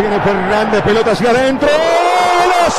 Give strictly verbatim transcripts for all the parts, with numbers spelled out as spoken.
viene Fernández, pelota hacia adentro. ¡Golazo!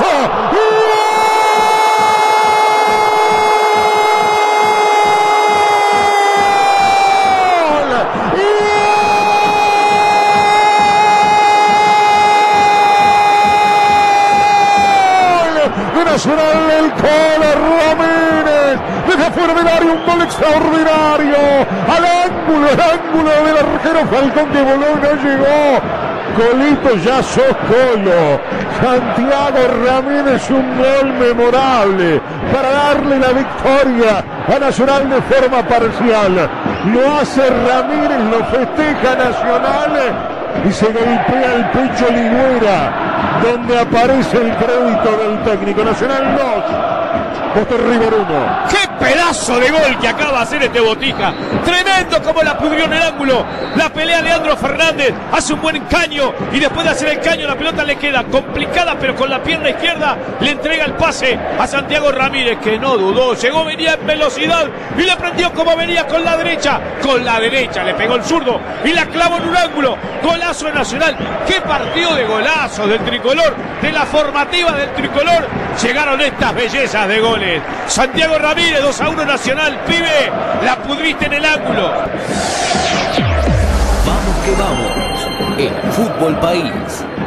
Nacional, el Colo Ramírez deja fuera del área un gol extraordinario al ángulo, al ángulo del arquero Falcón que voló y no llegó. Colito, ya sos Colo. Santiago Ramírez, un gol memorable para darle la victoria a Nacional de forma parcial. Lo hace Ramírez, lo festeja Nacional y se golpea el pecho Ligüera, donde aparece el crédito del técnico. Nacional dos, Costa River uno. ¡Qué pedazo de gol que acaba de hacer este Botija! Tremendo como la pudrió en el ángulo. La pelea Leandro Fernández, hace un buen caño y después de hacer el caño la pelota le queda complicada, pero con la pierna izquierda le entrega el pase a Santiago Ramírez, que no dudó, llegó, venía en velocidad y le prendió como venía con la derecha. Con la derecha le pegó el zurdo y la clavó en un ángulo. Golazo Nacional. ¡Qué partido de golazos del tricolor! De la formativa del tricolor llegaron estas bellezas de goles. Santiago Ramírez, dos a uno Nacional. Pibe, la pudriste en el ángulo. Vamos que vamos. El Fútbol País.